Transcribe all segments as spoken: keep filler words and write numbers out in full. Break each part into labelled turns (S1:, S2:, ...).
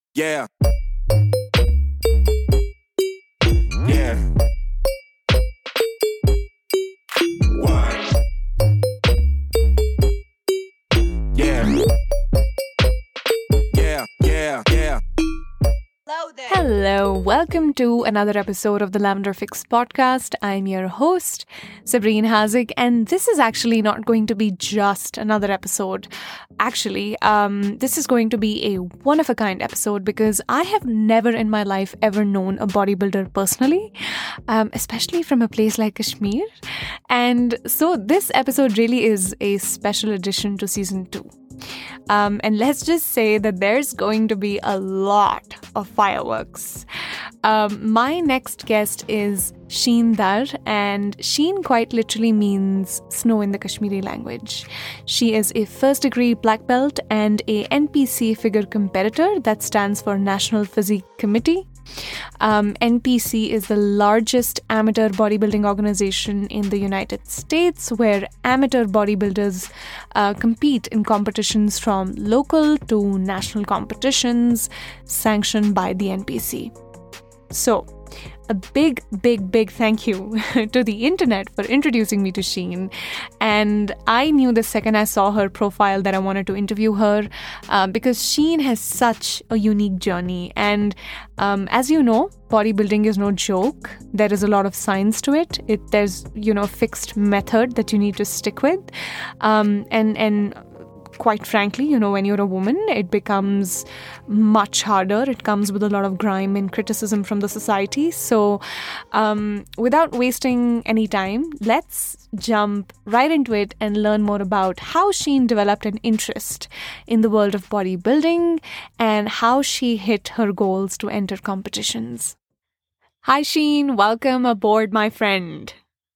S1: Yeah. Yeah. What? Yeah. Yeah. Yeah. Yeah.
S2: Hello, welcome to another episode of the Lavender Fix podcast. I'm your host, Sabreen Haziq, and this is actually not going to be just another episode. Actually, um, this is going to be a one-of-a-kind episode because I have never in my life ever known a bodybuilder personally, um, especially from a place like Kashmir. And so this episode really is a special addition to season two. Um, and let's just say that there's going to be a lot of fireworks. Um, my next guest is Sheen Dar, and Sheen quite literally means snow in the Kashmiri language. She is a first degree black belt and a N P C figure competitor, that stands for National Physique Committee. Um, N P C is the largest amateur bodybuilding organization in the United States, where amateur bodybuilders uh, compete in competitions from local to national competitions sanctioned by the N P C. So, a big, big, big thank you to the internet for introducing me to Sheen. And I knew the second I saw her profile that I wanted to interview her uh, because Sheen has such a unique journey. And um, as you know, bodybuilding is no joke. There is a lot of science to it. It there's, you know, fixed method that you need to stick with. Um, and, and quite frankly, you know, when you're a woman, it becomes much harder. It comes with a lot of grime and criticism from the society. So um, without wasting any time, let's jump right into it and learn more about how Sheen developed an interest in the world of bodybuilding and how she hit her goals to enter competitions. Hi, Sheen. Welcome aboard, my friend.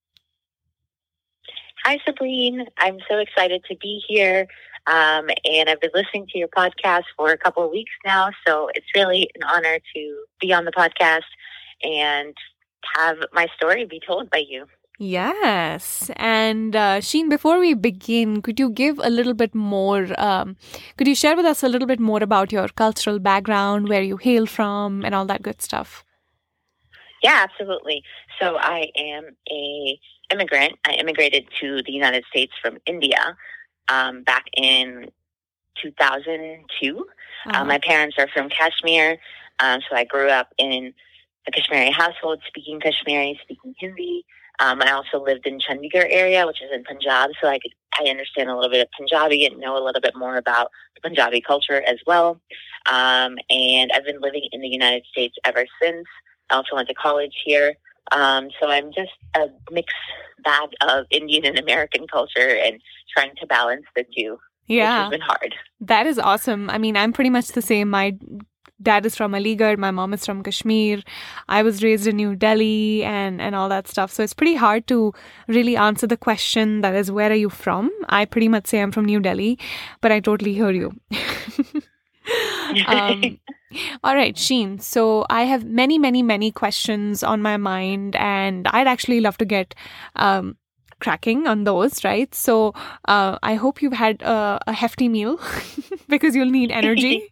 S3: Hi, Sabreen. I'm so excited to be here. Um, and I've been listening to your podcast for a couple of weeks now, so it's really an honor to be on the podcast and have my story be told by you.
S2: Yes. And uh, Sheen, before we begin, could you give a little bit more, um, could you share with us a little bit more about your cultural background, where you hail from, and all that good stuff?
S3: Yeah, absolutely. So I am a immigrant. I immigrated to the United States from India. Um, back in two thousand two. Uh-huh. Uh, my parents are from Kashmir, um, so I grew up in a Kashmiri household, speaking Kashmiri, speaking Hindi. Um, I also lived in Chandigarh area, which is in Punjab, so I could I understand a little bit of Punjabi and know a little bit more about the Punjabi culture as well. Um, and I've been living in the United States ever since. I also went to college here. Um, so I'm just a mixed bag of Indian and American culture and trying to balance the two,
S2: yeah,
S3: which has been hard.
S2: That is awesome. I mean, I'm pretty much the same. My dad is from Aligarh. My mom is from Kashmir. I was raised in New Delhi and, and all that stuff. So it's pretty hard to really answer the question that is, where are you from? I pretty much say I'm from New Delhi, but I totally hear you. um, all right, Sheen. So I have many, many, many questions on my mind, and I'd actually love to get um, cracking on those, right? So uh, I hope you've had a, a hefty meal because you'll need energy.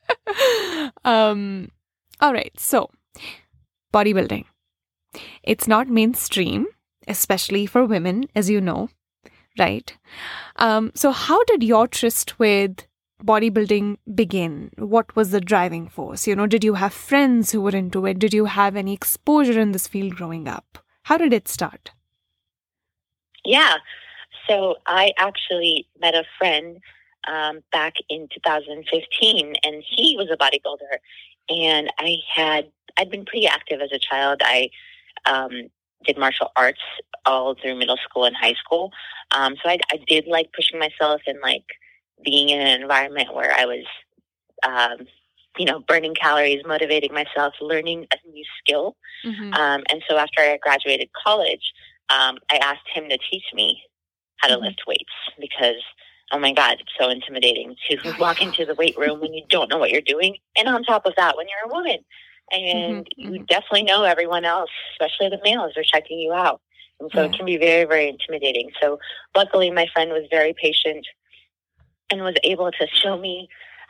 S2: um, all right. So bodybuilding. It's not mainstream, especially for women, as you know, right? Um, so how did your tryst with bodybuilding begin? What was the driving force? You know, did you have friends who were into it? Did you have any exposure in this field growing up? How did it start?
S3: Yeah. So I actually met a friend um, back in two thousand fifteen, and he was a bodybuilder. And I had, I'd been pretty active as a child. I um, did martial arts all through middle school and high school. Um, so I, I did like pushing myself and like being in an environment where I was, um, you know, burning calories, motivating myself, learning a new skill. Mm-hmm. Um, and so after I graduated college, um, I asked him to teach me how to mm-hmm. lift weights because, oh my God, it's so intimidating to walk into the weight room when you don't know what you're doing. And on top of that, when you're a woman and mm-hmm. you definitely know everyone else, especially the males, are checking you out. And so yeah. it can be very, very intimidating. So luckily my friend was very patient and was able to show me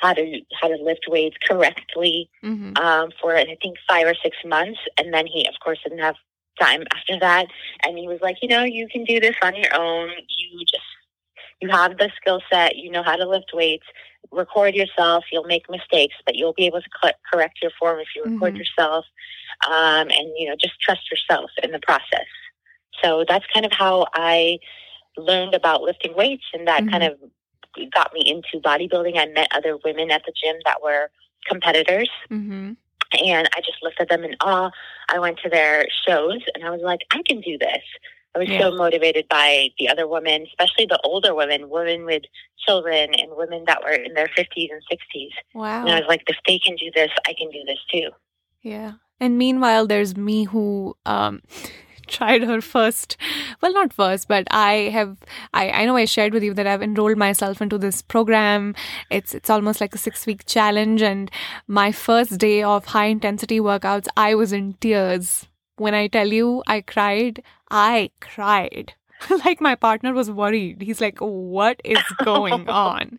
S3: how to how to lift weights correctly
S2: Mm-hmm.
S3: um, for I think five or six months, and then he, of course, didn't have time after that. And he was like, you know, you can do this on your own. You just you have the skill set. You know how to lift weights. Record yourself. You'll make mistakes, but you'll be able to co- correct your form if you record
S2: Mm-hmm.
S3: yourself. Um, and you know, just trust yourself in the process. So that's kind of how I learned about lifting weights, and that
S2: Mm-hmm.
S3: kind of got me into bodybuilding. I met other women at the gym that were competitors,
S2: Mm-hmm.
S3: and I just looked at them in awe. I went to their shows, and I was like, I can do this. I was
S2: Yeah.
S3: so motivated by the other women, especially the older women, women with children and women that were in their fifties and sixties. And I
S2: Wow.
S3: was like, if they can do this, I can do this too.
S2: Yeah. And meanwhile, there's me who um, tried her first. Well, not first, but I have. I, I know I shared with you that I've enrolled myself into this program. It's it's almost like a six week challenge, and my first day of high intensity workouts, I was in tears. When I tell you, I cried. I cried. Like my partner was worried. He's like, "What is going on?"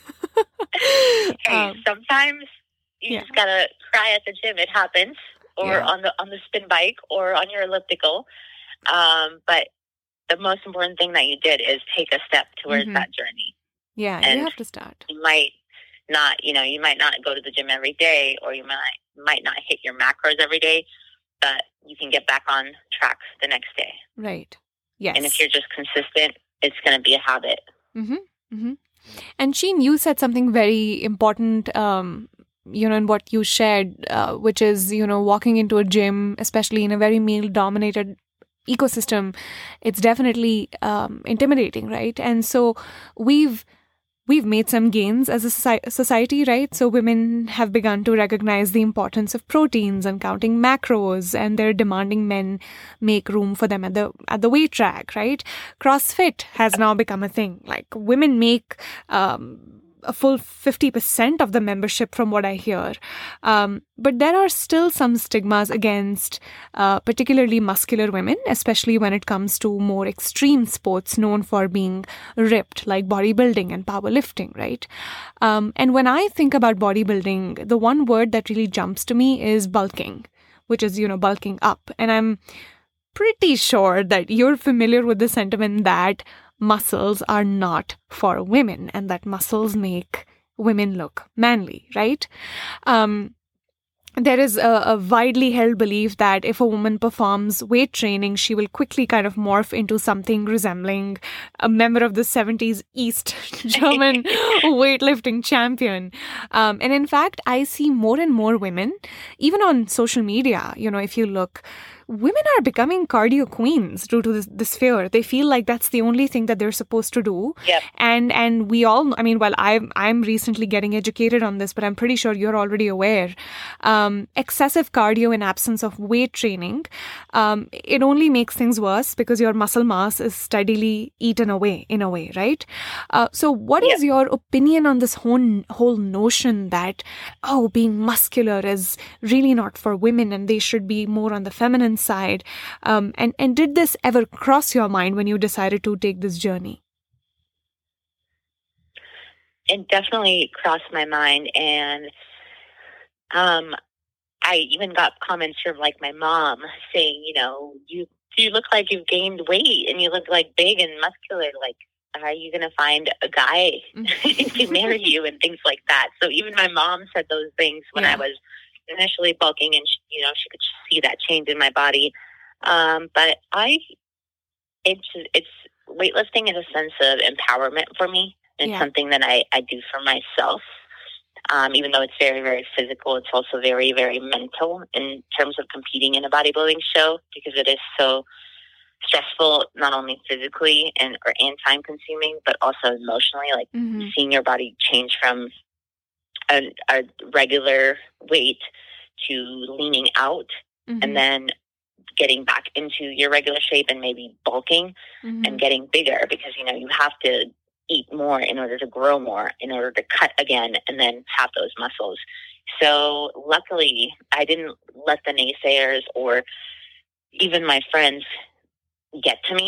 S3: Hey,
S2: um,
S3: sometimes you
S2: yeah.
S3: just gotta cry at the gym. It happens, or
S2: Yeah.
S3: on the on the spin bike, or on your elliptical. Um, but the most important thing that you did is take a step towards
S2: Mhm.
S3: that journey.
S2: Yeah,
S3: And
S2: you have to start.
S3: you might not, you know, you might not go to the gym every day, or you might might not hit your macros every day, but you can get back on track the next day.
S2: Right. Yes.
S3: And if you're just consistent, it's going to be a habit.
S2: Mm-hmm. Mm-hmm. And Sheen, you said something very important, um, you know, in what you shared, uh, which is, you know, walking into a gym, especially in a very male-dominated ecosystem, it's definitely um, intimidating, right? And so we've we've made some gains as a soci- society, right? So women have begun to recognize the importance of proteins and counting macros, and they're demanding men make room for them at the at the weight rack, right? CrossFit has now become a thing. Like women make um, a full fifty percent of the membership from what I hear. Um, but there are still some stigmas against uh, particularly muscular women, especially when it comes to more extreme sports known for being ripped, like bodybuilding and powerlifting, right? Um, and when I think about bodybuilding, the one word that really jumps to me is bulking, which is, you know, bulking up. And I'm pretty sure that you're familiar with the sentiment that muscles are not for women and that muscles make women look manly, right? Um, there is a, a widely held belief that if a woman performs weight training, she will quickly kind of morph into something resembling a member of the seventies East German weightlifting champion. Um, and in fact, I see more and more women, even on social media, you know, if you look, women are becoming cardio queens due to this, this fear. They feel like that's the only thing that they're supposed to do.
S3: Yep.
S2: And and we all, I mean, well, I'm, I'm recently getting educated on this, but I'm pretty sure you're already aware. Um, excessive cardio in absence of weight training, um, it only makes things worse because your muscle mass is steadily eaten away in a way, right? Uh, so what
S3: Yep.
S2: is your opinion on this whole, whole notion that, oh, being muscular is really not for women and they should be more on the feminine side? Um, and, and did this ever cross your mind when you decided to take this journey?
S3: It definitely crossed my mind, and um, I even got comments from like my mom saying, you know, you you look like you've gained weight and you look like big and muscular. Like, are you going to find a guy to marry you and things like that? So even my mom said those things when
S2: Yeah.
S3: I was initially bulking, and she, you know, she could see that change in my body. Um, but I, it's it's weightlifting is a sense of empowerment for me. It's
S2: Yeah.
S3: something that I, I do for myself. Um, even though it's very, very physical, it's also very, very mental in terms of competing in a bodybuilding show, because it is so stressful, not only physically and or and time consuming, but also emotionally. Like
S2: Mhm.
S3: seeing your body change from a, a regular weight to leaning out,
S2: Mhm.
S3: and then getting back into your regular shape and maybe bulking
S2: Mhm.
S3: and getting bigger, because, you know, you have to eat more in order to grow more, in order to cut again and then have those muscles. So luckily, I didn't let the naysayers or even my friends get to me.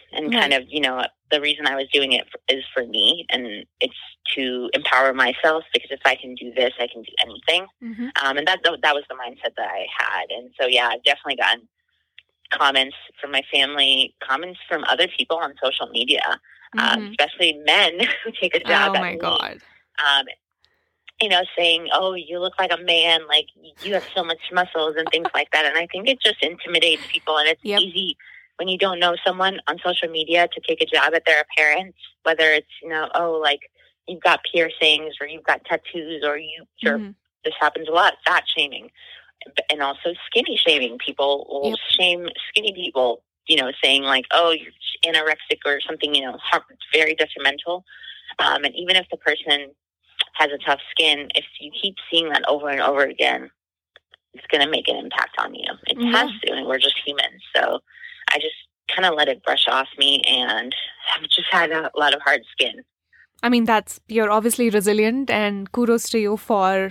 S3: and
S2: Right.
S3: kind of, you know, the reason I was doing it is for me, and it's to empower myself, because if I can do this, I can do anything.
S2: Mm-hmm.
S3: Um, and that that was the mindset that I had. And so, yeah, I've definitely gotten comments from my family, comments from other people on social media, um,
S2: Mm-hmm.
S3: especially men who take a jab
S2: Oh
S3: at
S2: my
S3: me.
S2: God.
S3: Um, you know, saying, "Oh, you look like a man, like you have so much muscles," and things like that. And I think it just intimidates people, and it's
S2: Yep.
S3: easy when you don't know someone on social media to take a jab at their appearance, whether it's, you know, oh, like you've got piercings or you've got tattoos, or you, you're,
S2: Mm-hmm.
S3: this happens a lot, fat shaming, and also skinny shaming. People will
S2: Yep.
S3: shame skinny people, you know, saying like, "Oh, you're anorexic," or something, you know, har- very detrimental. Um, and even if the person has a tough skin, if you keep seeing that over and over again, it's going to make an impact on you. It
S2: Yeah.
S3: has to, and we're just humans. So I just kind of let it brush off me, and I've just had a lot of hard skin.
S2: I mean, that's, you're obviously resilient, and kudos to you for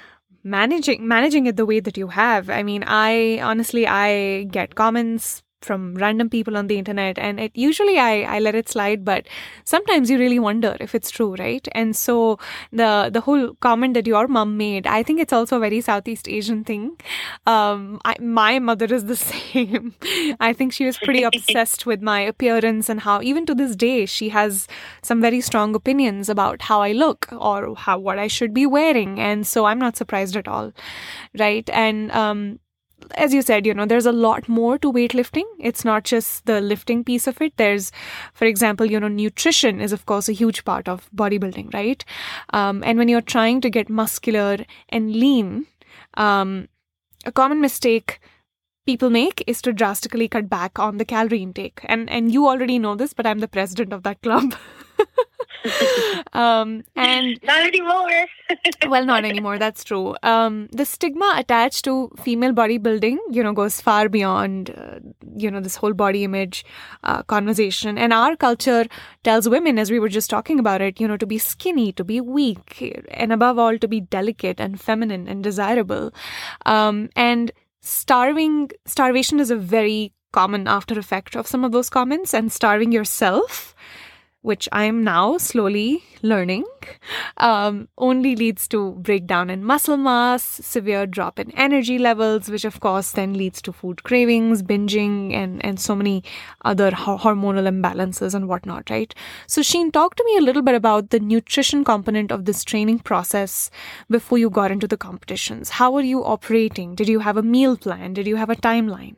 S2: managing managing it the way that you have. I mean, I honestly, I get comments from random people on the internet, and it usually I, I let it slide, but sometimes you really wonder if it's true, right? And so the the whole comment that your mom made, I think it's also a very Southeast Asian thing. Um, I, my mother is the same. I think she was pretty obsessed with my appearance, and how even to this day she has some very strong opinions about how I look or how what I should be wearing. And so I'm not surprised at all, right? And um as you said, you know, there's a lot more to weightlifting. It's not just the lifting piece of it. There's, for example, you know, nutrition is, of course, a huge part of bodybuilding, right? Um, and when you're trying to get muscular and lean, um, a common mistake people make is to drastically cut back on the calorie intake. And and you already know this, but I'm the president of that club. um, and
S3: Not anymore.
S2: well, not anymore. That's true. Um, the stigma attached to female bodybuilding, you know, goes far beyond, uh, you know, this whole body image uh, conversation. And our culture tells women, as we were just talking about it, you know, to be skinny, to be weak, and above all, to be delicate and feminine and desirable. Um, and starving, starvation is a very common after effect of some of those comments, and starving yourself, which I'm now slowly learning, um, only leads to breakdown in muscle mass, severe drop in energy levels, which of course then leads to food cravings, binging, and, and so many other ho- hormonal imbalances and whatnot, right? So Sheen, talk to me a little bit about the nutrition component of this training process before you got into the competitions. How were you operating? Did you have a meal plan? Did you have a timeline?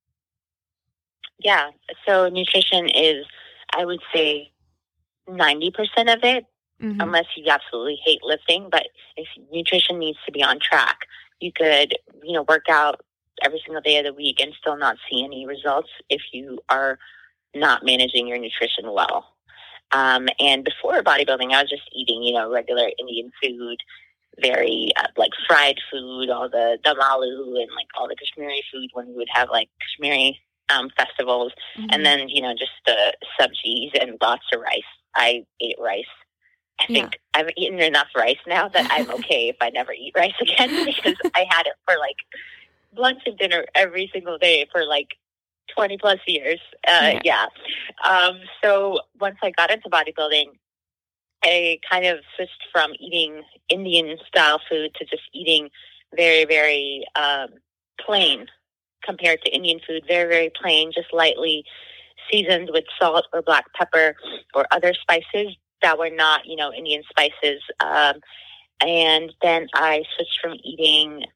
S3: Yeah. So nutrition is, I would say, ninety percent of it,
S2: Mm-hmm.
S3: unless you absolutely hate lifting. But if nutrition needs to be on track, you could, you know, work out every single day of the week and still not see any results if you are not managing your nutrition well. Um, and before bodybuilding, I was just eating, you know, regular Indian food, very uh, like fried food, all the dum aloo and like all the Kashmiri food when we would have like Kashmiri um, festivals.
S2: Mm-hmm.
S3: And then, you know, just the subjis and lots of rice. I ate rice. I
S2: Yeah.
S3: think I've eaten enough rice now that I'm okay if I never eat rice again, because I had it for like lunch and dinner every single day for like twenty plus years. Uh,
S2: Yeah.
S3: yeah. Um, so once I got into bodybuilding, I kind of switched from eating Indian style food to just eating very, very um, plain compared to Indian food. Very, very plain, just lightly seasoned with salt or black pepper or other spices that were not, you know, Indian spices. Um, and then I switched from eating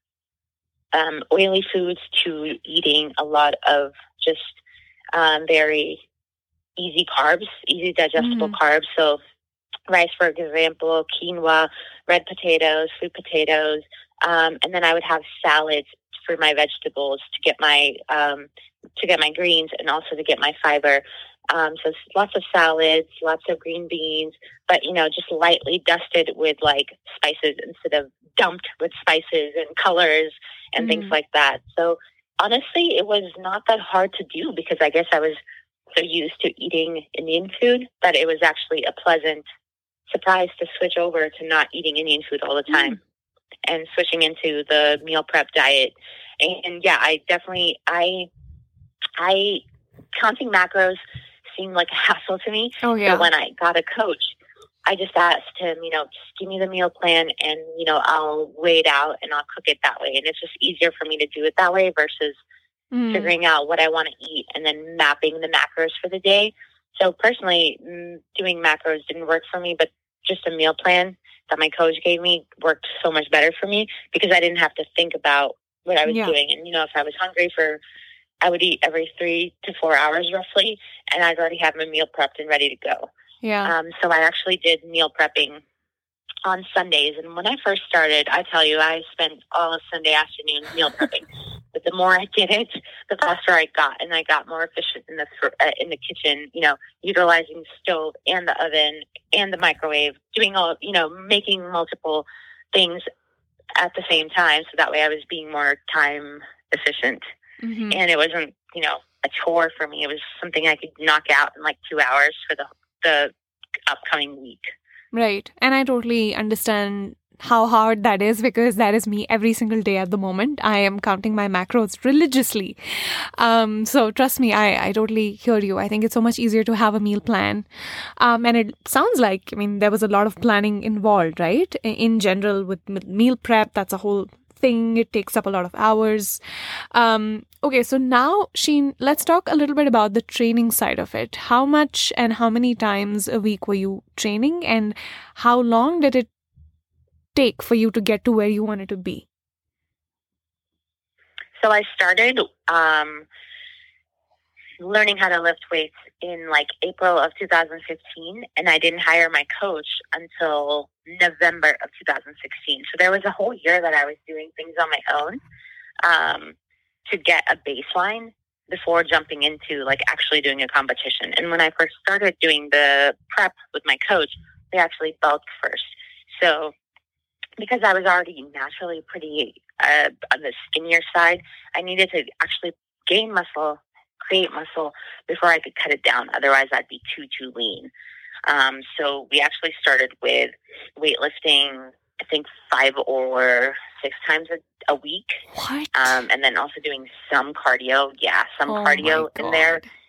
S3: um, oily foods to eating a lot of just um, very easy carbs, easy digestible
S2: Mhm.
S3: carbs. So rice, for example, quinoa, red potatoes, sweet potatoes. Um, and then I would have salads for my vegetables to get my um, to get my greens and also to get my fiber. Um, so lots of salads, lots of green beans, but, you know, just lightly dusted with like spices instead of dumped with spices and colors and
S2: Mm.
S3: things like that. So honestly, it was not that hard to do because I guess I was so used to eating Indian food that it was actually a pleasant surprise to switch over to not eating Indian food all the time.
S2: Mm.
S3: And switching into the meal prep diet. And, and yeah, I definitely, I, I, counting macros seemed like a hassle to me.
S2: Oh, yeah.
S3: So when I got a coach, I just asked him, you know, just give me the meal plan and, you know, I'll weigh it out and I'll cook it that way. And it's just easier for me to do it that way versus
S2: Mm.
S3: figuring out what I want to eat and then mapping the macros for the day. So personally, mm, doing macros didn't work for me, but just a meal plan that my coach gave me worked so much better for me because I didn't have to think about what I was
S2: Yeah.
S3: doing. And, you know, if I was hungry for, I would eat every three to four hours roughly, and I'd already have my meal prepped and ready to go.
S2: Yeah.
S3: Um, so I actually did meal prepping on Sundays. And when I first started, I tell you, I spent all of Sunday afternoon meal prepping. But the more I did it, the faster I got, and I got more efficient in the uh, in the kitchen. You know, utilizing the stove and the oven and the microwave, doing all, you know, making multiple things at the same time. So that way, I was being more time efficient,
S2: Mhm.
S3: and it wasn't, you know, a chore for me. It was something I could knock out in like two hours for the the upcoming week.
S2: Right. And I totally understand how hard that is because that is me every single day at the moment. I am counting my macros religiously. Um, so trust me, I, I totally hear you. I think it's so much easier to have a meal plan. Um, and it sounds like, I mean, there was a lot of planning involved, right? In, in general, with m- meal prep, that's a whole thing. It takes up a lot of hours. Um, okay, so now, Sheen, let's talk a little bit about the training side of it. How much and how many times a week were you training, and how long did it take for you to get to where you wanted to be?
S3: So I started um, learning how to lift weights in like April of two thousand fifteen, and I didn't hire my coach until November of two thousand sixteen. So there was a whole year that I was doing things on my own um, to get a baseline before jumping into like actually doing a competition. And when I first started doing the prep with my coach, they actually bulked first. So because I was already naturally pretty uh, on the skinnier side, I needed to actually gain muscle, create muscle before I could cut it down. Otherwise, I'd be too, too lean. Um, so we actually started with weightlifting, I think five or six times a, a week.
S2: What?
S3: Um, and then also doing some cardio. Yeah, some
S2: Oh
S3: cardio
S2: my
S3: in there.
S2: God.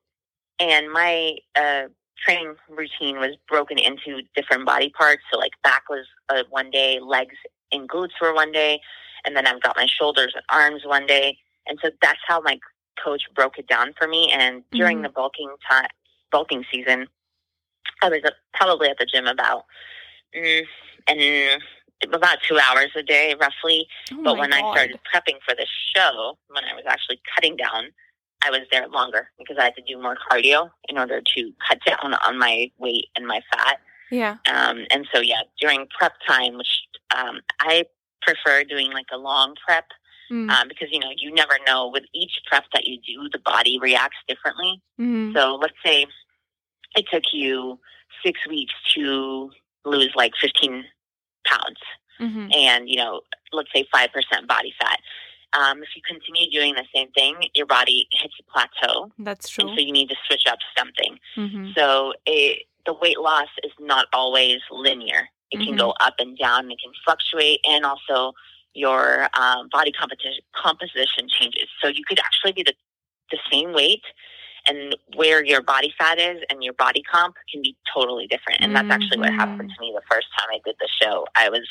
S3: And my uh, training routine was broken into different body parts. So like back was uh, one day, legs and glutes were one day, and then I've got my shoulders and arms one day. And so that's how my coach broke it down for me. And during
S2: Mhm.
S3: the bulking time, bulking season, I was uh, probably at the gym about mm, and about two hours a day, roughly.
S2: Oh
S3: But
S2: my
S3: when
S2: God.
S3: I started prepping for the show, when I was actually cutting down, I was there longer because I had to do more cardio in order to cut down on my weight and my fat.
S2: Yeah.
S3: Um, and so, yeah, during prep time, which um, I prefer doing like a long prep
S2: Mm.
S3: um, because, you know, you never know with each prep that you do, the body reacts differently.
S2: Mhm.
S3: So let's say it took you six weeks to lose like fifteen pounds
S2: Mhm.
S3: and, you know, let's say five percent body fat. Um, if you continue doing the same thing, your body hits a plateau.
S2: That's
S3: And
S2: true.
S3: so you need to switch up something.
S2: Mhm.
S3: So it, the weight loss is not always linear. It can
S2: Mhm.
S3: go up and down. It can fluctuate. And also your um, body composition, composition changes. So you could actually be the, the same weight, and where your body fat is and your body comp can be totally different. And that's actually what happened to me the first time I did the show. I was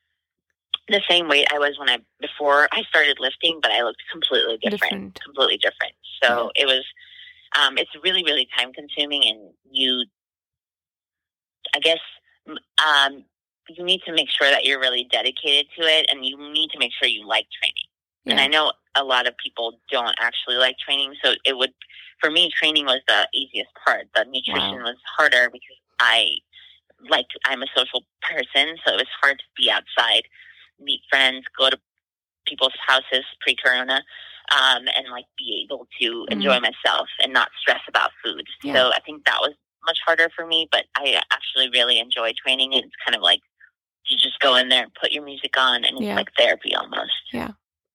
S3: the same weight I was when I before I started lifting, but I looked completely different,
S2: Different.
S3: completely different. So it was, um, it's really, really time consuming, and you, I guess, um, you need to make sure that you're really dedicated to it, and you need to make sure you like training.
S2: Yeah.
S3: And I know a lot of people don't actually like training, so it would, for me, training was the easiest part. The nutrition
S2: Wow.
S3: was harder because I like I'm a social person, so it was hard to be outside, meet friends, go to people's houses pre-corona, um, and like be able to enjoy myself and not stress about food.
S2: Yeah.
S3: So I think that was much harder for me, but I actually really enjoy training. It's kind of like you just go in there and put your music on, and it's
S2: Yeah.
S3: like therapy almost.
S2: Yeah.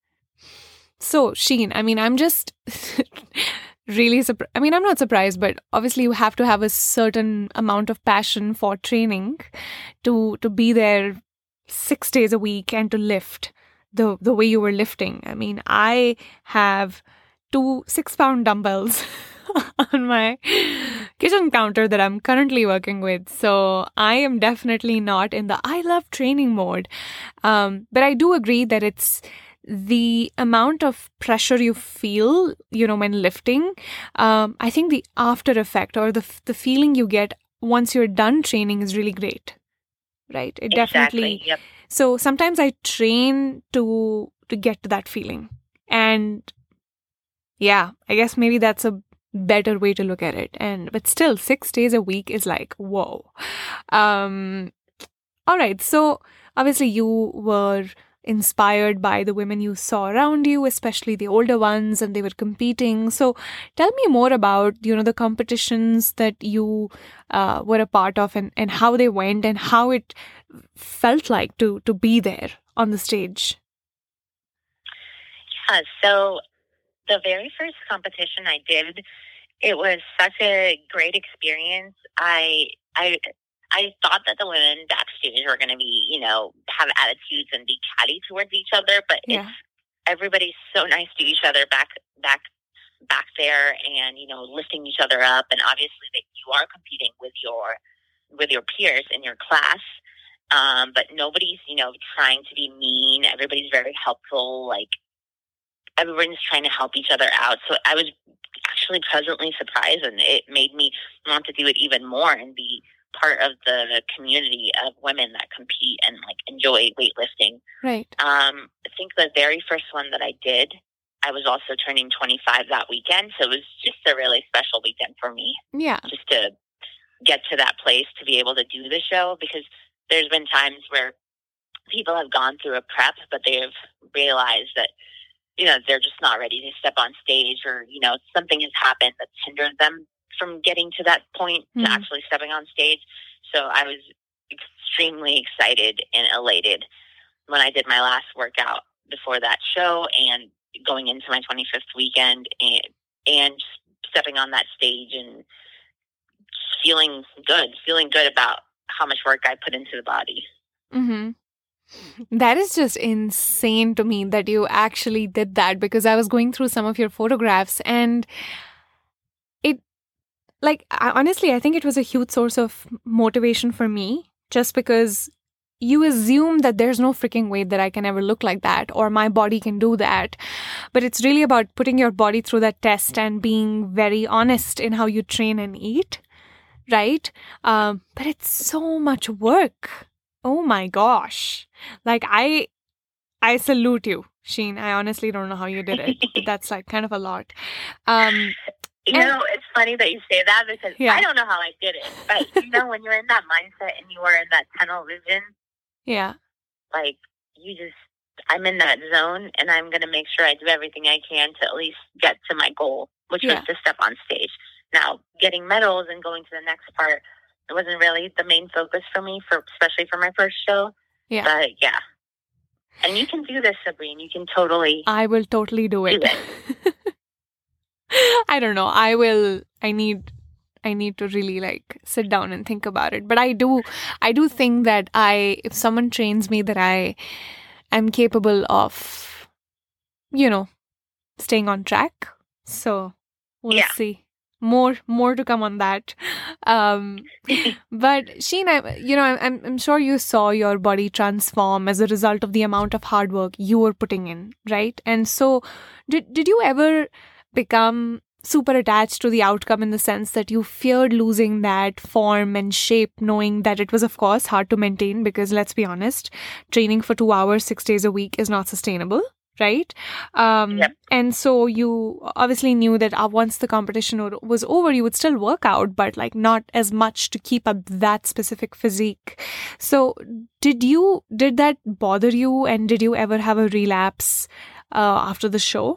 S2: So, Sheen, I mean, I'm just really surprised. I mean, I'm not surprised, but obviously you have to have a certain amount of passion for training to to be there six days a week and to lift the the way you were lifting. I mean, I have two six pound dumbbells on my kitchen counter that I'm currently working with. So I am definitely not in the I love training mode. Um, but I do agree that it's the amount of pressure you feel, you know, when lifting. Um, I think the after effect or the the feeling you get once you're done training is really great, right? It
S3: Exactly.
S2: definitely.
S3: Yep.
S2: So sometimes I train to to get to that feeling, and yeah, I guess maybe that's a better way to look at it. And but still, six days a week is like whoa. Um, all right, so obviously you were inspired by the women you saw around you, especially the older ones, and they were competing. So tell me more about, you know, the competitions that you uh, were a part of, and, and how they went and how it felt like to to be there on the stage.
S3: Yeah, so the very first competition I did, it was such a great experience. I I I thought that the women backstage were going to be, you know, have attitudes and be catty towards each other, but
S2: Yeah.
S3: it's everybody's so nice to each other back back back there, and you know, lifting each other up, and obviously that you are competing with your with your peers in your class. Um, but nobody's, you know, trying to be mean. Everybody's very helpful. Like everyone's trying to help each other out. So I was actually pleasantly surprised, and it made me want to do it even more and be part of the community of women that compete and like enjoy weightlifting.
S2: Right.
S3: Um, I think the very first one that I did, I was also turning twenty-five that weekend. So it was just a really special weekend for me.
S2: Yeah.
S3: Just to get to that place to be able to do the show, because there's been times where people have gone through a prep, but they have realized that, you know, they're just not ready to step on stage, or, you know, something has happened that's hindered them from getting to that point
S2: Mhm.
S3: to actually stepping on stage. So I was extremely excited and elated when I did my last workout before that show and going into my twenty-fifth weekend, and, and just stepping on that stage and feeling good, feeling good about how much work I put into the body.
S2: Mm-hmm. That is just insane to me that you actually did that, because I was going through some of your photographs, and it, like, I, honestly, I think it was a huge source of motivation for me, just because you assume that there's no freaking way that I can ever look like that or my body can do that. But it's really about putting your body through that test and being very honest in how you train and eat, right? Um, but it's so much work. Oh my gosh. Like, I I salute you, Sheen. I honestly don't know how you did it, but that's like kind of a lot. Um,
S3: You
S2: and-
S3: know, it's funny that you say that, because
S2: Yeah.
S3: I don't know how I did it. But, you know, when you're in that mindset and you are in that tunnel vision,
S2: yeah.
S3: like, you just, I'm in that zone, and I'm going to make sure I do everything I can to at least get to my goal, which
S2: Yeah.
S3: was to step on stage. Now, getting medals and going to the next part, it wasn't really the main focus for me, for especially for my first show.
S2: Yeah.
S3: But, yeah. And you can do this, Sabrine. You can totally
S2: I will totally do it.
S3: do it.
S2: I don't know. I will, I need, I need to really like sit down and think about it. But I do, I do think that I, if someone trains me, that I am capable of, you know, staying on track. So we'll
S3: Yeah.
S2: see. More, more to come on that. Um, but Sheen, I, you know, I'm, I'm sure you saw your body transform as a result of the amount of hard work you were putting in, right? And so, did did you ever become super attached to the outcome, in the sense that you feared losing that form and shape, knowing that it was, of course, hard to maintain? Because let's be honest, training for two hours, six days a week is not sustainable. Right? Um,
S3: Yep.
S2: And so you obviously knew that uh, once the competition o- was over, you would still work out, but like not as much to keep up that specific physique. So did you, did that bother you? And did you ever have a relapse uh, after the show?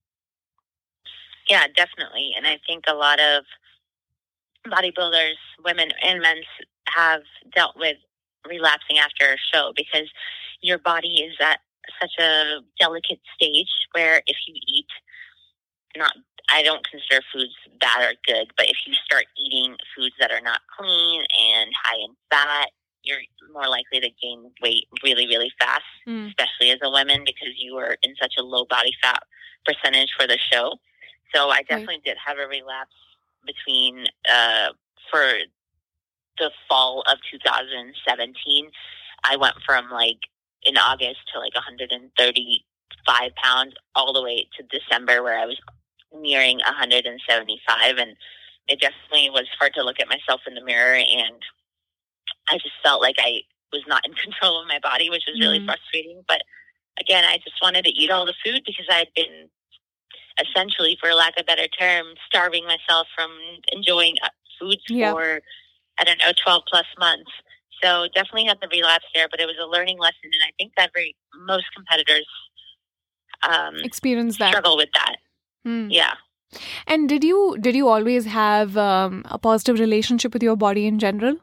S3: Yeah, definitely. And I think a lot of bodybuilders, women and men, have dealt with relapsing after a show, because your body is at such a delicate stage where if you eat, not, I don't consider foods bad or good, but if you start eating foods that are not clean and high in fat, you're more likely to gain weight really, really fast,
S2: Mm.
S3: especially as a woman, because you were in such a low body fat percentage for the show. So I
S2: Right.
S3: definitely did have a relapse between, uh, for the fall of two thousand seventeen. I went from like in August to like one hundred thirty-five pounds all the way to December where I was nearing one hundred seventy-five. And it definitely was hard to look at myself in the mirror, and I just felt like I was not in control of my body, which was really
S2: Mm.
S3: frustrating. But again, I just wanted to eat all the food because I had been essentially, for lack of a better term, starving myself from enjoying uh, foods
S2: Yeah.
S3: for, I don't know, twelve plus months. So definitely had the relapse there, but it was a learning lesson. And I think that very, most competitors um,
S2: Experience that.
S3: struggle with that.
S2: Hmm.
S3: Yeah.
S2: And did you did you always have um, a positive relationship with your body in general?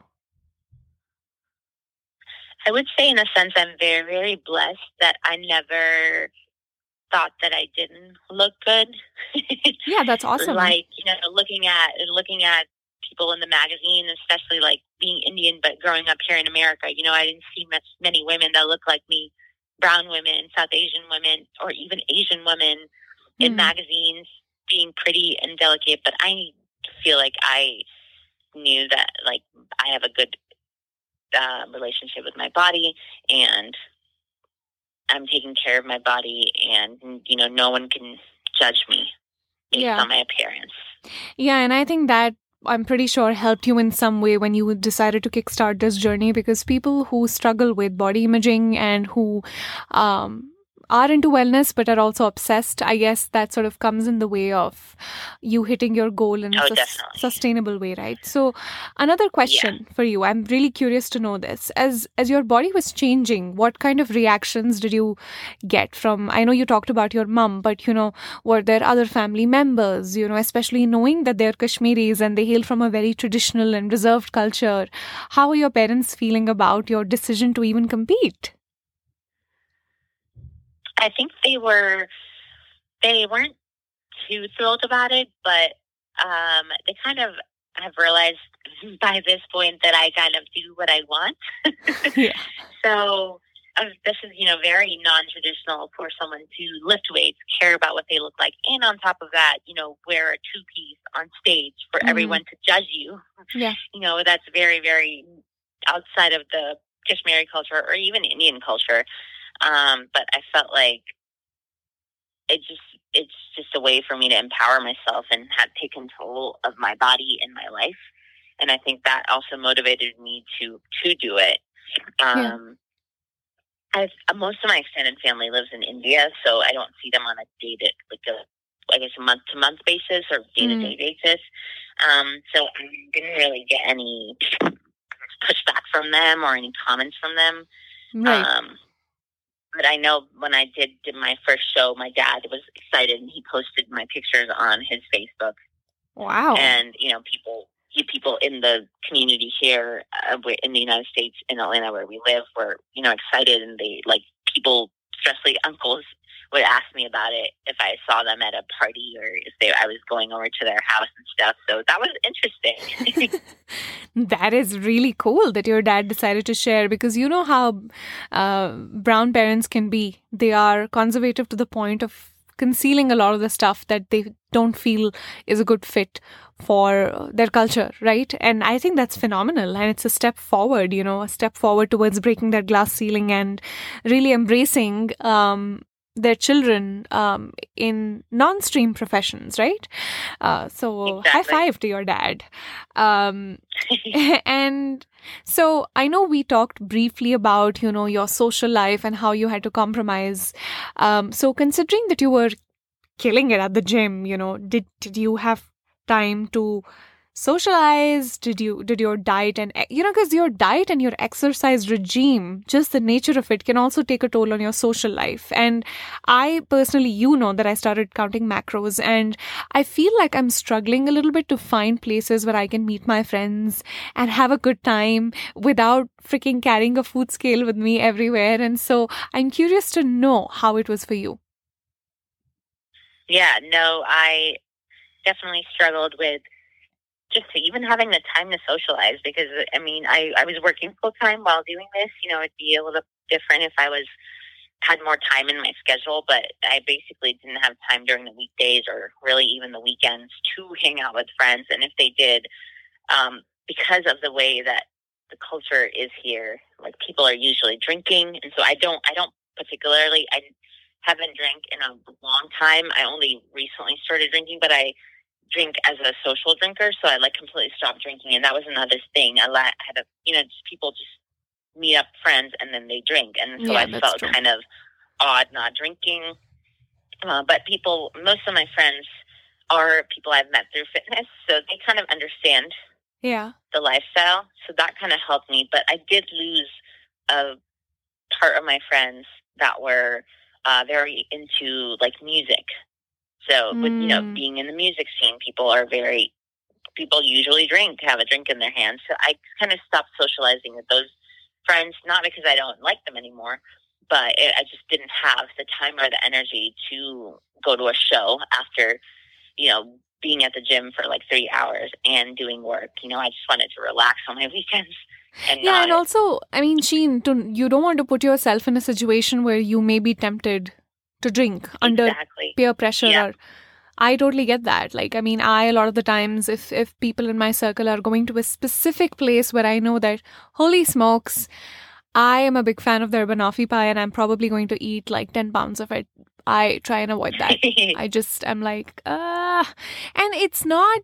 S3: I would say in a sense I'm very, very blessed that I never thought that I didn't look good.
S2: Yeah, that's awesome.
S3: Like, you know, looking at looking at people in the magazine, especially like being Indian, but growing up here in America, you know, I didn't see much, many women that look like me, brown women, South Asian women, or even Asian women in
S2: Mhm.
S3: magazines being pretty and delicate. But I feel like I knew that, like, I have a good uh, relationship with my body, and I'm taking care of my body, and, you know, no one can judge me based
S2: Yeah.
S3: on my appearance.
S2: Yeah, and I think that I'm pretty sure helped you in some way when you decided to kickstart this journey, because people who struggle with body imaging and who um, are into wellness but are also obsessed, I guess that sort of comes in the way of you hitting your goal in a
S3: Oh,
S2: sus-
S3: definitely.
S2: sustainable way, right? So another question for you, I'm really curious to know this. As as your body was changing, what kind of reactions did you get from, I know you talked about your mom, but, you know, were there other family members, you know, especially knowing that they're Kashmiris and they hail from a very traditional and reserved culture? How are your parents feeling about your decision to even compete?
S3: I think they were, they weren't too thrilled about it, but um, they kind of have realized by this point that I kind of do what I want.
S2: Yeah.
S3: So uh, this is, you know, very non-traditional for someone to lift weights, care about what they look like, and on top of that, you know, wear a two-piece on stage for
S2: Mhm.
S3: everyone to judge you.
S2: Yeah.
S3: You know, that's very, very outside of the Kashmiri culture or even Indian culture. Um, but I felt like it just it's just a way for me to empower myself and have take control of my body and my life. And I think that also motivated me to to do it.
S2: Yeah.
S3: Um, I've, most of my extended family lives in India, so I don't see them on a dated, like a, I guess, a month to month basis or day to day basis. Um, so I didn't really get any pushback from them or any comments from them.
S2: Right.
S3: Um, but I know when I did, did my first show, my dad was excited and he posted my pictures on his Facebook.
S2: Wow.
S3: And, you know, people people in the community here uh, in the United States, in Atlanta, where we live, were, you know, excited. And they, like, people, especially uncles, would ask me about it if I saw them at a party or if they I was going over to their house and stuff. So that was interesting.
S2: That is really cool that your dad decided to share, because you know how uh, brown parents can be. They are conservative to the point of concealing a lot of the stuff that they don't feel is a good fit for their culture, right? And I think that's phenomenal. And it's a step forward, you know, a step forward towards breaking that glass ceiling and really embracing um, their children um, in non-stream professions, right? Uh, so
S3: Exactly.
S2: high five to your dad. Um, and so I know we talked briefly about, you know, your social life and how you had to compromise. Um, so considering that you were killing it at the gym, you know, did did you have time to socialize? Did you did your diet and, you know, because your diet and your exercise regime, just the nature of it, can also take a toll on your social life. And I personally, you know, that I started counting macros, and I feel like I'm struggling a little bit to find places where I can meet my friends and have a good time without freaking carrying a food scale with me everywhere. And so I'm curious to know how it was for you.
S3: Yeah, no, I definitely struggled with just even having the time to socialize, because, I mean, I, I was working full time while doing this. You know, it'd be a little different if I was had more time in my schedule, but I basically didn't have time during the weekdays or really even the weekends to hang out with friends. And if they did, um, because of the way that the culture is here, like people are usually drinking. And so I don't, I don't particularly, I haven't drank in a long time. I only recently started drinking, but I drink as a social drinker. So I like completely stopped drinking. And that was another thing. I la- had a, you know, just people just meet up friends and then they drink. And so
S2: Yeah,
S3: I
S2: that's
S3: felt
S2: true.
S3: kind of odd not drinking. Uh, but people, most of my friends are people I've met through fitness. So they kind of understand
S2: Yeah.
S3: the lifestyle. So that kind of helped me. But I did lose a part of my friends that were uh, very into like music. So, with, you know,
S2: Mm.
S3: being in the music scene, people are very, people usually drink, have a drink in their hand. So I kind of stopped socializing with those friends, not because I don't like them anymore, but it, I just didn't have the time or the energy to go to a show after, you know, being at the gym for like three hours and doing work. You know, I just wanted to relax on my weekends and
S2: Yeah, and
S3: not.
S2: also, I mean, Sheen, to, you don't want to put yourself in a situation where you may be tempted to drink under
S3: Exactly.
S2: peer pressure.
S3: Yeah.
S2: Or I totally get that. Like, I mean, I, a lot of the times, if if people in my circle are going to a specific place where I know that, holy smokes, I am a big fan of their banoffee pie and I'm probably going to eat like ten pounds of it, I try and avoid that. I just am like, ah. And it's not,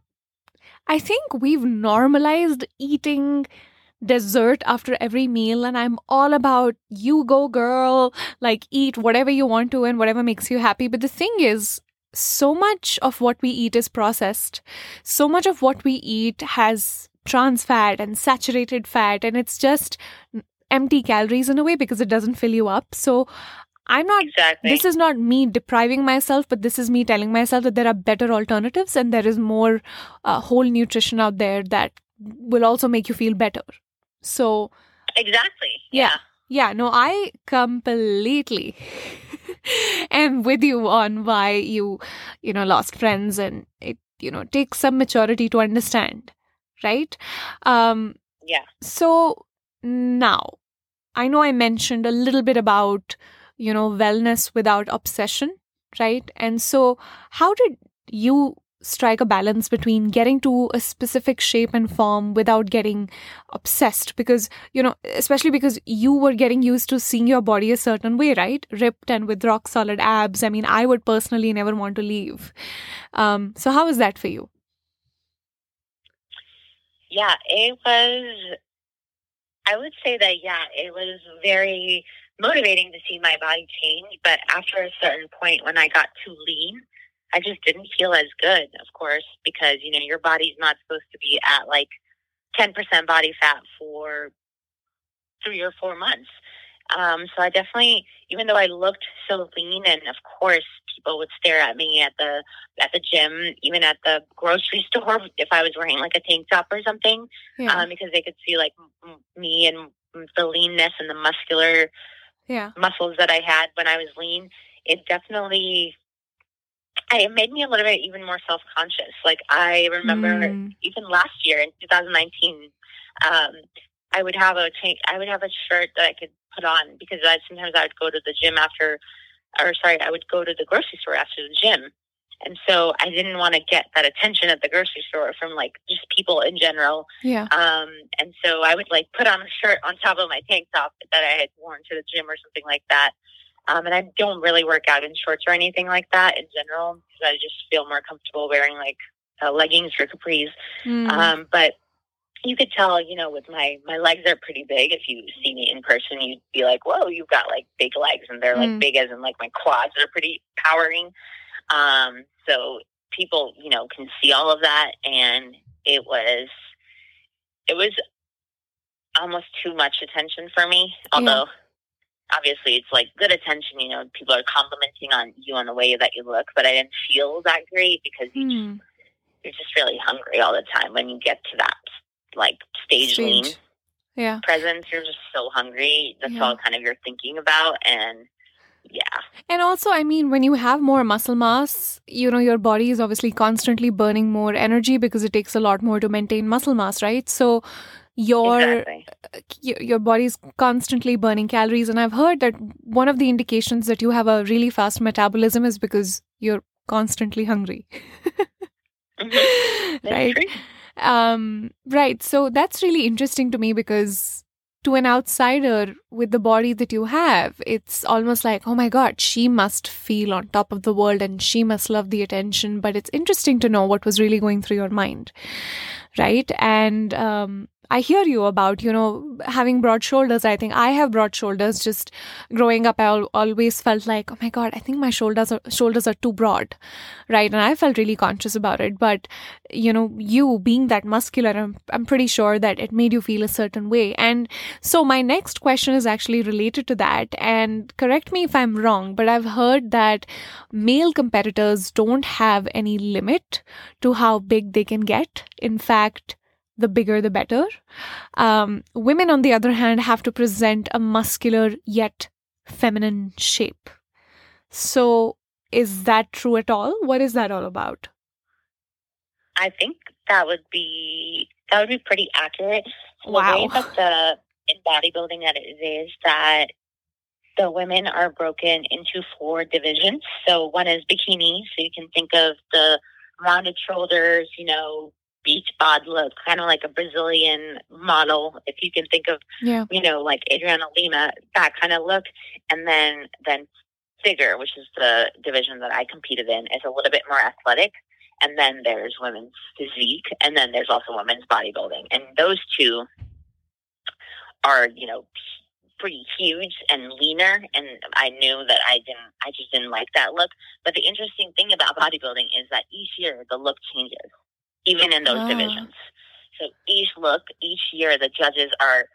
S2: I think we've normalized eating dessert after every meal, and I'm all about you go girl, like eat whatever you want to and whatever makes you happy. But the thing is, so much of what we eat is processed. So much of what we eat has trans fat and saturated fat, and it's just empty calories in a way because it doesn't fill you up. So I'm not,
S3: Exactly.
S2: this is not me depriving myself, but this is me telling myself that there are better alternatives and there is more uh, whole nutrition out there that will also make you feel better. So,
S3: Exactly.
S2: yeah. Yeah, no, I completely am with you on why you, you know, lost friends, and it, you know, takes some maturity to understand, right? Um,
S3: Yeah.
S2: so now, I know I mentioned a little bit about, you know, wellness without obsession, right? And so how did you strike a balance between getting to a specific shape and form without getting obsessed? Because, you know, especially because you were getting used to seeing your body a certain way, right? Ripped and with rock solid abs. I mean, I would personally never want to leave. Um, so how was that for you?
S3: Yeah, it was, I would say that, yeah, it was very motivating to see my body change. But after a certain point, when I got too lean, I just didn't feel as good, of course, because, you know, your body's not supposed to be at like ten percent body fat for three or four months. Um, so I definitely, even though I looked so lean, and of course people would stare at me at the at the gym, even at the grocery store, if I was wearing like a tank top or something,
S2: Yeah.
S3: um, because they could see like m- me and the leanness and the muscular
S2: Yeah.
S3: muscles that I had when I was lean. It definitely, I, it made me a little bit even more self-conscious. Like I remember
S2: Mm.
S3: even last year in two thousand nineteen, um, I would have a tank, I would have a shirt that I could put on because I sometimes I would go to the gym after, or sorry, I would go to the grocery store after the gym. And so I didn't want to get that attention at the grocery store from like just people in general.
S2: Yeah.
S3: Um, and so I would like put on a shirt on top of my tank top that I had worn to the gym or something like that. Um, and I don't really work out in shorts or anything like that in general because I just feel more comfortable wearing like uh, leggings or capris.
S2: Mm.
S3: Um, but you could tell, you know, with my, my legs are pretty big. If you see me in person, you'd be like, whoa, you've got like big legs, and they're like
S2: Mm.
S3: big as in like my quads are pretty powering. Um, so people, you know, can see all of that. And it was, it was almost too much attention for me. Although obviously it's like good attention, you know, people are complimenting on you on the way that you look, but I didn't feel that great because you just,
S2: Mm.
S3: you're just really hungry all the time when you get to that like stage, lean
S2: Stage. Yeah.
S3: presence. You're just so hungry. That's
S2: Yeah.
S3: all kind of you're thinking about. And yeah.
S2: And also, I mean, when you have more muscle mass, you know, your body is obviously constantly burning more energy because it takes a lot more to maintain muscle mass, right? So your
S3: Exactly.
S2: your, your body's constantly burning calories. And I've heard that one of the indications that you have a really fast metabolism is because you're constantly hungry.
S3: Mhm. That's
S2: Right?
S3: true.
S2: Um, right. So that's really interesting to me because to an outsider with the body that you have, it's almost like, oh my God, she must feel on top of the world and she must love the attention. But it's interesting to know what was really going through your mind. Right. And um, I hear you about, you know, having broad shoulders. I think I have broad shoulders. Just growing up, I al- always felt like, oh my God, I think my shoulders are, shoulders are too broad. Right. And I felt really conscious about it. But, you know, you being that muscular, I'm, I'm pretty sure that it made you feel a certain way. And so my next question is actually related to that. And correct me if I'm wrong, but I've heard that male competitors don't have any limit to how big they can get. In fact, the bigger the better. Um, women, on the other hand, have to present a muscular yet feminine shape. So is that true at all? What is that all about?
S3: I think that would be that would be pretty accurate. So
S2: Wow.
S3: The way that the in bodybuilding that it is that the women are broken into four divisions. So one is bikini. So you can think of the rounded shoulders, you know, beach bod look, kind of like a Brazilian model. If you can think of,
S2: Yeah.
S3: you know, like Adriana Lima, that kind of look. And then then figure, which is the division that I competed in, is a little bit more athletic. And then there's women's physique, and then there's also women's bodybuilding. And those two are, you know, pretty huge and leaner. And I knew that I didn't, I just didn't like that look. But the interesting thing about bodybuilding is that each year the look changes, even in those
S2: Ah.
S3: divisions. So each look, each year, the judges are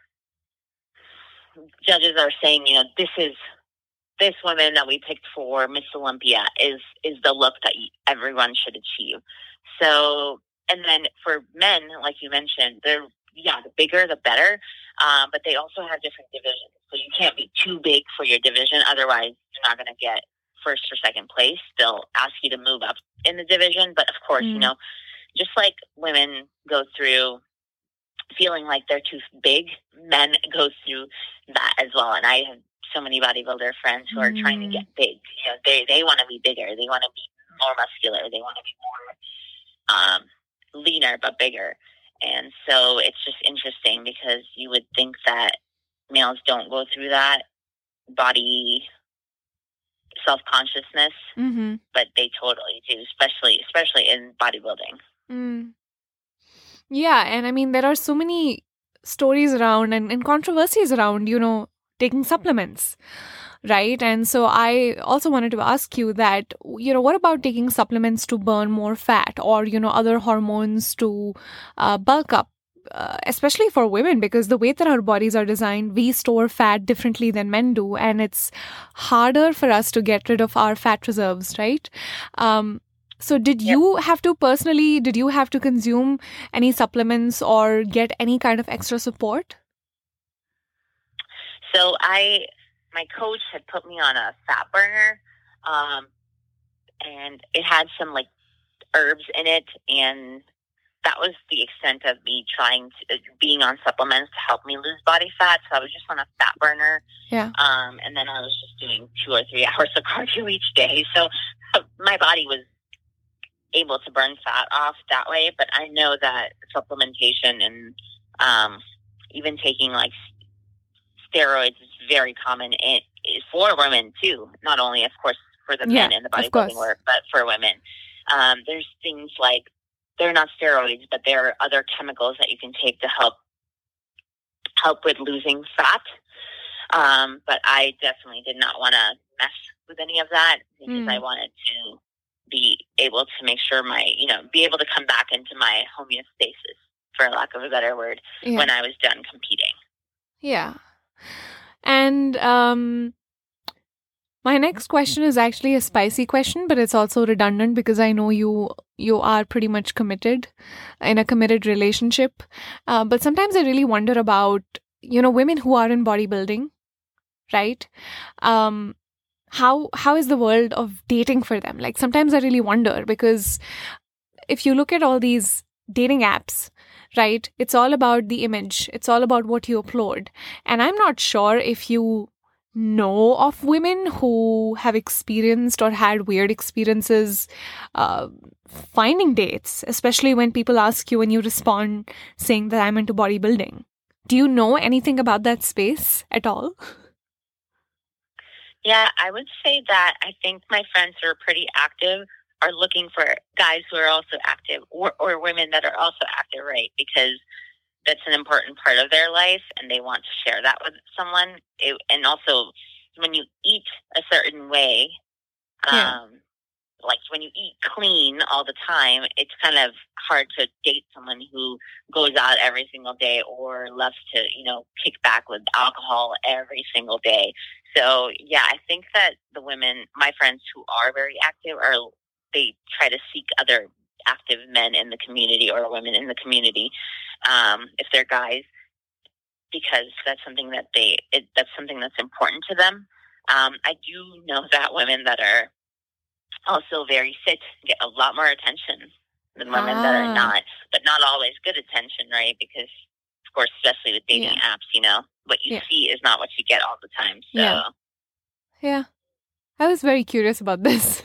S3: judges are saying, you know, this is this woman that we picked for Miss Olympia is is the look that everyone should achieve. So, and then for men, like you mentioned, they're yeah, the bigger the better, um, but they also have different divisions. So you can't be too big for your division, otherwise you're not going to get first or second place. They'll ask you to move up in the division, but of course,
S2: Mm.
S3: you know, just like women go through feeling like they're too big, men go through that as well. And I have so many bodybuilder friends who are trying to
S2: Mm.
S3: get big. You know, they they want to be bigger. They want to be more muscular. They want to be more um, leaner but bigger. And so it's just interesting because you would think that males don't go through that body self-consciousness,
S2: Mm-hmm.
S3: but they totally do, especially especially in bodybuilding.
S2: Mm. Yeah, and I mean, there are so many stories around and, and controversies around, you know, taking supplements, right? And so I also wanted to ask you that, you know, what about taking supplements to burn more fat or, you know, other hormones to uh, bulk up? Uh, especially for women, because the way that our bodies are designed, we store fat differently than men do, and it's harder for us to get rid of our fat reserves, right? Um, so did
S3: Yep.
S2: you have to personally, did you have to consume any supplements or get any kind of extra support?
S3: So I, my coach had put me on a fat burner, um, and it had some like herbs in it, and that was the extent of me trying to being on supplements to help me lose body fat. So I was just on a fat burner,
S2: Yeah.
S3: um, and then I was just doing two or three hours of cardio each day. So uh, my body was able to burn fat off that way. But I know that supplementation and um, even taking like steroids is very common in, for women too. Not only, of course, for the
S2: Yeah,
S3: men in the
S2: of course.
S3: bodybuilding work, but for women. Um, there's things like, they're not steroids, but there are other chemicals that you can take to help help with losing fat. Um, but I definitely did not want to mess with any of that because
S2: Mm.
S3: I wanted to be able to make sure my, you know, be able to come back into my homeostasis, for lack of a better word,
S2: Yeah.
S3: when I was done competing.
S2: Yeah. And um, my next question is actually a spicy question, but it's also redundant because I know you you are pretty much committed in a committed relationship. Uh, but sometimes I really wonder about, you know, women who are in bodybuilding, right? Um, how how is the world of dating for them? Like sometimes I really wonder because if you look at all these dating apps, right, it's all about the image. It's all about what you upload. And I'm not sure if you know of women who have experienced or had weird experiences uh, finding dates, especially when people ask you and you respond saying that I'm into bodybuilding. Do you know anything about that space at all?
S3: Yeah, I would say that I think my friends who are pretty active are looking for guys who are also active or, or women that are also active, right? Because that's an important part of their life and they want to share that with someone. It, and also when you eat a certain way, um,
S2: Yeah.
S3: like when you eat clean all the time, it's kind of hard to date someone who goes out every single day or loves to, you know, kick back with alcohol every single day. So, yeah, I think that the women, my friends who are very active, are they try to seek other active men in the community or women in the community, um, if they're guys, because that's something that they, it, that's something that's important to them. Um, I do know that women that are also very fit get a lot more attention than women that are
S2: Ah.
S3: not, but not always good attention, right? Because, of course, especially with dating
S2: Yeah.
S3: apps, you know, what you
S2: Yeah.
S3: see is not what you get all the time. So,
S2: Yeah. Yeah. I was very curious about this.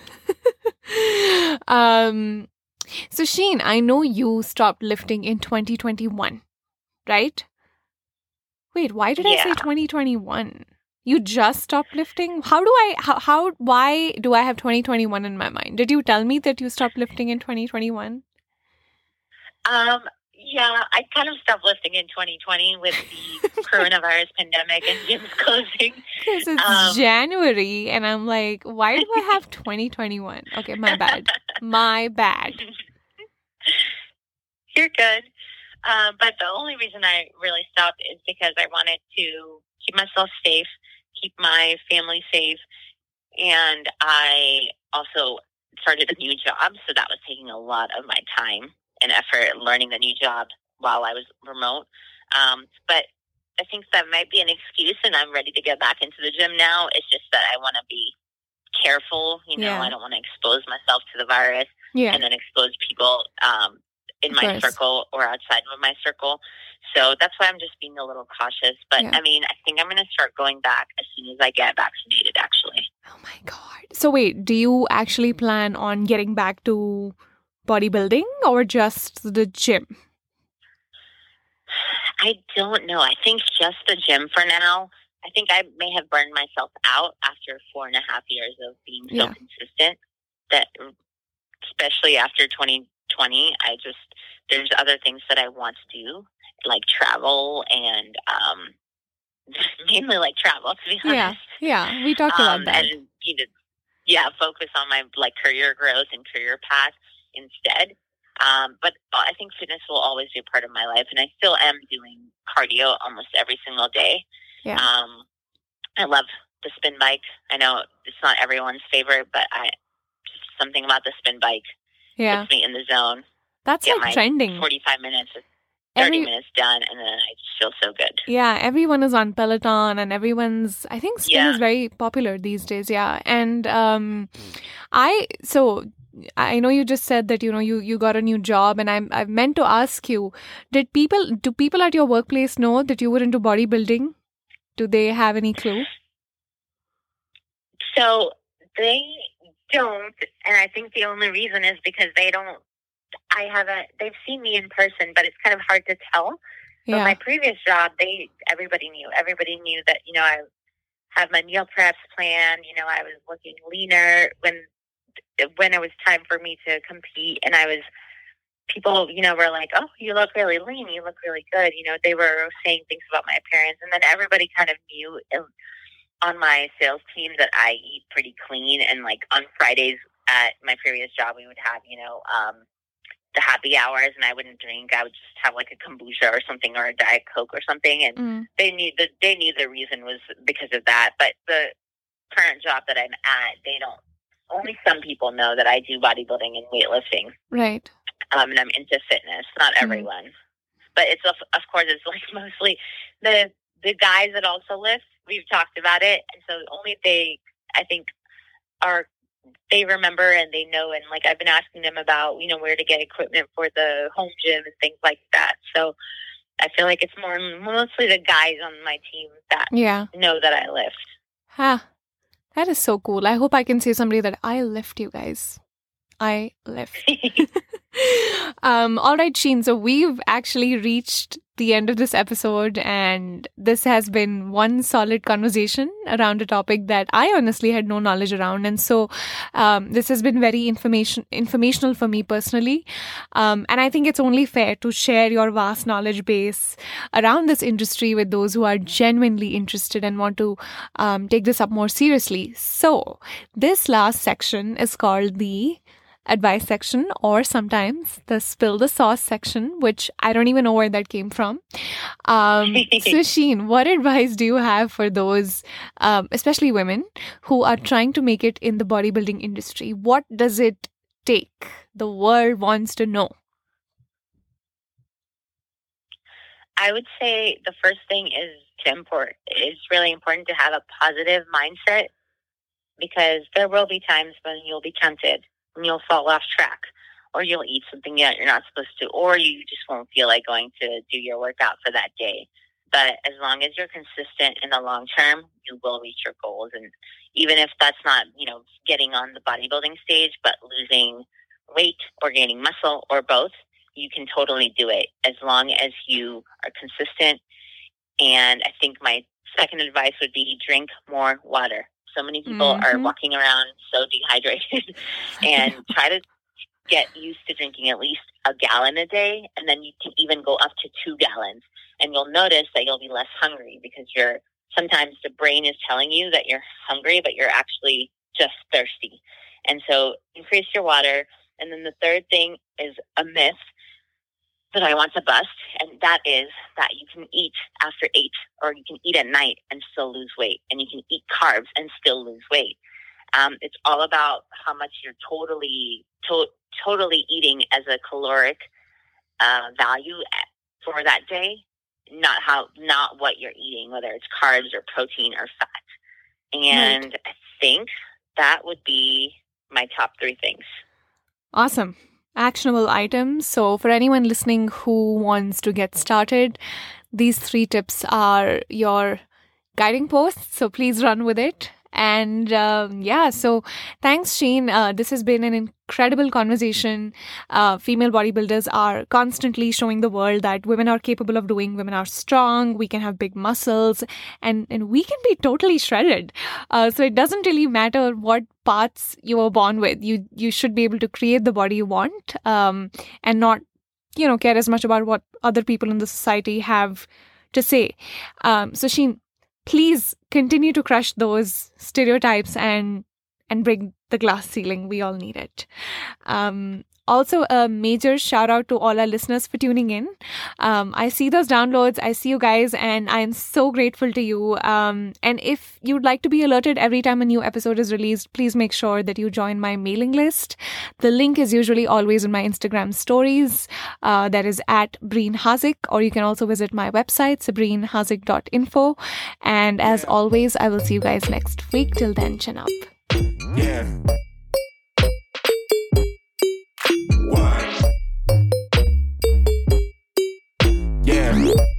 S2: um, so, Sheen, I know you stopped lifting in twenty twenty-one, right? Wait, why did I say
S3: Yeah.
S2: twenty twenty-one? You just stopped lifting? How do I, how, how, why do I have twenty twenty-one in my mind? Did you tell me that you stopped lifting in twenty twenty-one?
S3: Um, yeah, I kind of stopped lifting in twenty twenty with the coronavirus pandemic and gyms closing.
S2: Because it's
S3: Um,
S2: January and I'm like, why do I have twenty twenty-one? Okay, my bad. My bad.
S3: You're good. Um, but the only reason I really stopped is because I wanted to keep myself safe, keep my family safe, and I also started a new job, so that was taking a lot of my time and effort learning the new job while I was remote. Um, but I think that might be an excuse, and I'm ready to get back into the gym now. It's just that I want to be careful. You know,
S2: Yeah.
S3: I don't want to expose myself to the virus
S2: Yeah.
S3: and then expose people um, in
S2: Of
S3: my
S2: course.
S3: circle or outside of my circle. So that's why I'm just being a little cautious. But
S2: Yeah.
S3: I mean, I think I'm going to start going back as soon as I get vaccinated, actually.
S2: Oh my God. So wait, do you actually plan on getting back to bodybuilding or just the gym?
S3: I don't know. I think just the gym for now. I think I may have burned myself out after four and a half years of being so
S2: Yeah.
S3: consistent that, especially after twenty twenty, I just, there's other things that I want to do, like travel and um, mainly like travel, to be
S2: Yeah.
S3: honest.
S2: Yeah. We talked
S3: Um,
S2: about that.
S3: and, you know, yeah, focus on my like career growth and career path instead. Um, but I think fitness will always be a part of my life, and I still am doing cardio almost every single day.
S2: Yeah.
S3: Um, I love the spin bike. I know it's not everyone's favorite, but I just something about the spin bike
S2: Yeah.
S3: puts me in the zone.
S2: That's
S3: Get
S2: like
S3: my
S2: trending.
S3: forty-five minutes, thirty
S2: Every
S3: minutes done, and then I just feel so good.
S2: Yeah, everyone is on Peloton and everyone's, I think spin
S3: Yeah.
S2: is very popular these days. Yeah. And um, I, so I know you just said that, you know, you, you got a new job and I'm, I meant to ask you, did people, do people at your workplace know that you were into bodybuilding? Do they have any clue?
S3: So they don't, and I think the only reason is because they don't. I haven't. They've seen me in person, but it's kind of hard to tell. But my
S2: Yeah.
S3: previous job, they everybody knew. Everybody knew that you know I had my meal preps planned. You know, I was looking leaner when when it was time for me to compete, and I was. People, you know, were like, "Oh, you look really lean. You look really good." You know, they were saying things about my appearance, and then everybody kind of knew on my sales team that I eat pretty clean. And like on Fridays at my previous job, we would have, you know, um, the happy hours, and I wouldn't drink. I would just have like a kombucha or something, or a Diet Coke or something. And
S2: Mm.
S3: they knew that they knew the reason was because of that. But the current job that I'm at, they don't. Only some people know that I do bodybuilding and weightlifting.
S2: Right.
S3: Um, and I'm into fitness. Not
S2: Mhm.
S3: everyone, but it's of, of course it's like mostly the the guys that also lift. We've talked about it, and so only they. I think are, they remember and they know. And like, I've been asking them about, you know, where to get equipment for the home gym and things like that. So I feel like it's more mostly the guys on my team that
S2: Yeah.
S3: know that I lift.
S2: Huh. That is so cool. I hope I can say somebody that I lift, you guys. I lift. um, all right, Sheen. So we've actually reached the end of this episode, and this has been one solid conversation around a topic that I honestly had no knowledge around. And so um, this has been very information informational for me personally. Um, and I think it's only fair to share your vast knowledge base around this industry with those who are genuinely interested and want to um, take this up more seriously. So this last section is called the advice section, or sometimes the spill the sauce section, which I don't even know where that came from. Um, so Sheen, what advice do you have for those, um, especially women, who are trying to make it in the bodybuilding industry? What does it take? The world wants to know.
S3: I would say the first thing is to import. It's really important to have a positive mindset, because there will be times when you'll be tempted and you'll fall off track, or you'll eat something that you're not supposed to, or you just won't feel like going to do your workout for that day. But as long as you're consistent in the long term, you will reach your goals. And even if that's not, you know, getting on the bodybuilding stage, but losing weight or gaining muscle or both, you can totally do it as long as you are consistent. And I think my second advice would be drink more water. So many people mm-hmm. are walking around so dehydrated, and try to get used to drinking at least a gallon a day. And then you can even go up to two gallons. And you'll notice that you'll be less hungry, because you're sometimes the brain is telling you that you're hungry, but you're actually just thirsty. And so increase your water. And then the third thing is a myth that I want to bust, and that is that you can eat after eight, or you can eat at night and still lose weight, and you can eat carbs and still lose weight. Um, it's all about how much you're totally to- totally eating as a caloric uh, value for that day, not how not what you're eating, whether it's carbs or protein or fat. And right. I think that would be my top three things.
S2: Awesome. Actionable items. So for anyone listening who wants to get started, these three tips are your guiding posts. So please run with it. And um, yeah, so thanks, Sheen. Uh, this has been an incredible conversation. Uh, female bodybuilders are constantly showing the world that women are capable of doing, women are strong, we can have big muscles, and, and we can be totally shredded. Uh, so it doesn't really matter what parts you were born with. You you should be able to create the body you want, um, and not, you know, care as much about what other people in the society have to say. Um, so Sheen, please continue to crush those stereotypes and and break the glass ceiling. We all need it. Um, also, a major shout out to all our listeners for tuning in. Um, I see those downloads. I see you guys, and I am so grateful to you. Um, and if you'd like to be alerted every time a new episode is released, please make sure that you join my mailing list. The link is usually always in my Instagram stories. Uh, that is at Breen Hazik, or you can also visit my website, sabreen hazik dot info. And as always, I will see you guys next week. Till then, chin up.
S1: Yeah. One. Yeah.